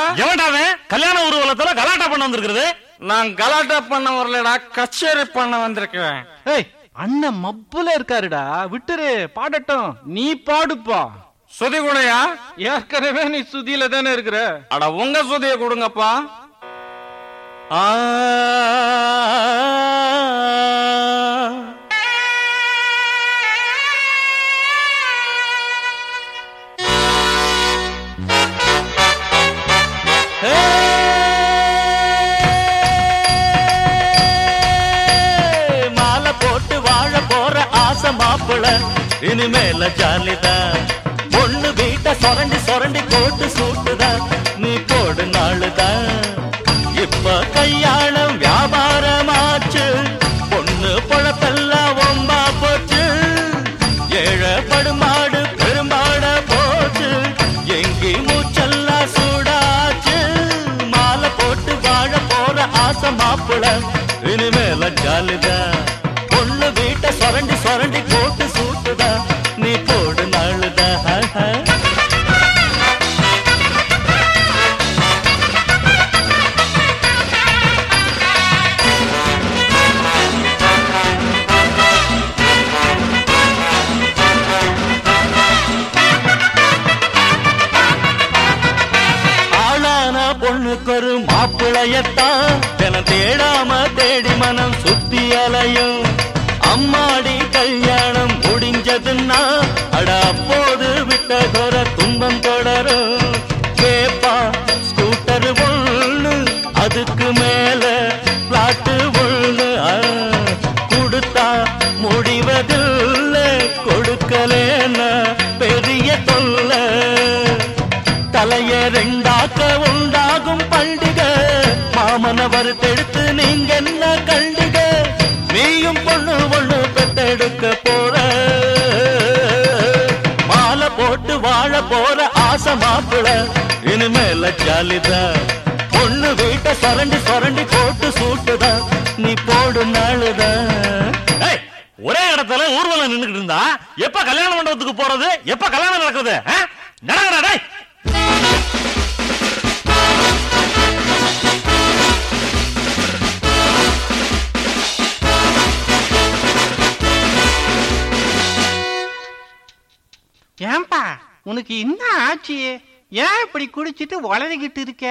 எவன்டாவே கல்யாண ஊர்வலத்துல கலாட்டா பண்ண வந்திருக்கிறது? நான் கலாட்டா பண்ண வரலடா, கச்சேரி பண்ண வந்திருக்கேன். ஏய், அண்ணன் மப்புல இருக்காருடா, விட்டுரு பாடட்டும். நீ பாடுப்பா. சுதி கூடயா? ஏற்கனவே நீ சுதியில தானே இருக்கிற. அட உங்க சுதிய கொடுங்கப்பா. மாலை போட்டு வாழ போற ஆசை மாப்பிள இனிமேல ஜாலிதான். பொண்ணு வீட்டை சொரண்டி சொரண்டி போட்டு சூட்டுதான். நீ போடு நாளுதான். இப்ப கல்யாணம் வியாபாரமாச்சு. பொண்ணு பொழப்பெல்லாம் ஒம்பா போச்சு. ஏழை படுமாடு பெரும்பாட போச்சு. எங்கி மூச்செல்லாம் சூடாச்சு. மாலை போட்டு வாழ போற ஆசை மாப்பிள இனிமேல ஜாலிதான். பொண்ணு வீட்டை சொரண்டி சொரண்டி போட்டு சூட்டுதான். நீ போடு நாளுதான். ஆளான பொண்ணுக்கொரு மாப்பிளையத்தான் தினம் தேடாம தேடி மனம் சுத்தி அலையும். அம்மாடி கல்யாணம் முடிஞ்சதுன்னா அட அப்போது விட்ட கோர துன்பம் தொடரும். கேப்பா ஸ்கூட்டர் ஒண்ணு, அதுக்கு மேல பிளாட்டு ஒண்ணு. கொடுத்தா முடிவதில்லை, கொடுக்கலேன்னா பெரிய தொல்லை. தலைய ரெண்டாக்க உண்டாகும் பண்டிகை. மாமனவர் தெடுத்து நீங்க என்ன கண்டிக? நீயும் பொண்ணு ஒண்ணு பெத்தெடுக்க போற. மாலை போட்டு வாழ போற ஆசை மாப்பிள இனிமேல ஜாலிதான். பொண்ணு வீட்டை சொரண்டி சொரண்டி போட்டு சூட்டுதான். நீ போடு நாளுதான். ஒரே இடத்துல ஊர்வலம் நின்னுக்கிட்டு இருந்தா எப்ப கல்யாண மண்டபத்துக்கு போறது, எப்ப கல்யாணம் நடக்குது? நடக்கடா. ஏன்பா உனக்கு என்ன ஆச்சு? ஏன் இப்படி குடிச்சிட்டு வளரிக்கிட்டு இருக்க?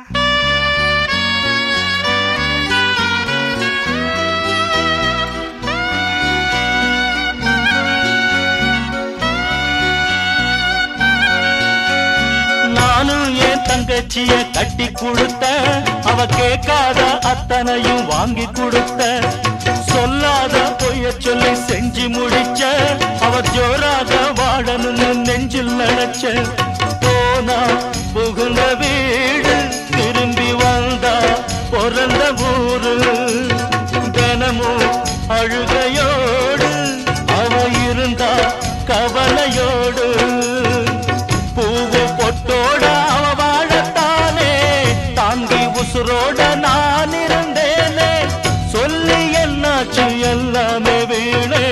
நானும் என் தங்கச்சிய கட்டி கொடுத்த, அவ கேட்காத அத்தனையும் வாங்கி கொடுத்த. சொல்லாத பொய்ய சொல்லி செஞ்சு முடிச்ச, அவ ஜோராக வாழணும்னு நெஞ்சில் நினைச்ச. போனா புகுந்த வீடு, திரும்பி வந்தா பிறந்த ஊரு. தினமும் அழுகையோடு அவ இருந்தா கவலையோடு. பூவு பொட்டோட அவ வாழத்தானே தாங்கி உசுரோட நான் இருந்தேனே. சொல்லி என்னாச்சு எல்லாமே வீணே.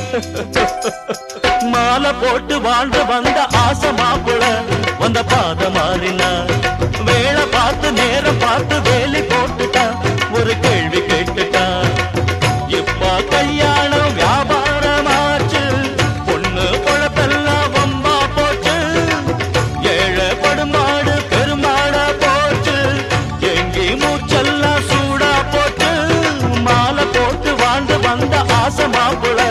மாலை போட்டு வாழ்ந்து வந்த ஆசை மாப்பிள வந்த பாத மாறினா. வேலை பார்த்து நேரம் பார்த்து வேலி போட்டுட்டா. ஒரு கேள்வி கேட்டுட்டா. இப்ப கல்யாணம் வியாபாரமாச்சு. பொண்ணு பொழப்பெல்லாம் வம்பா போச்சு. ஏழை படுமாடு பெருமாட போச்சு. எங்கி மூச்செல்லாம் சூடா போச்சு. மாலை போட்டு வாழ்ந்து வந்த ஆசை மாப்பிள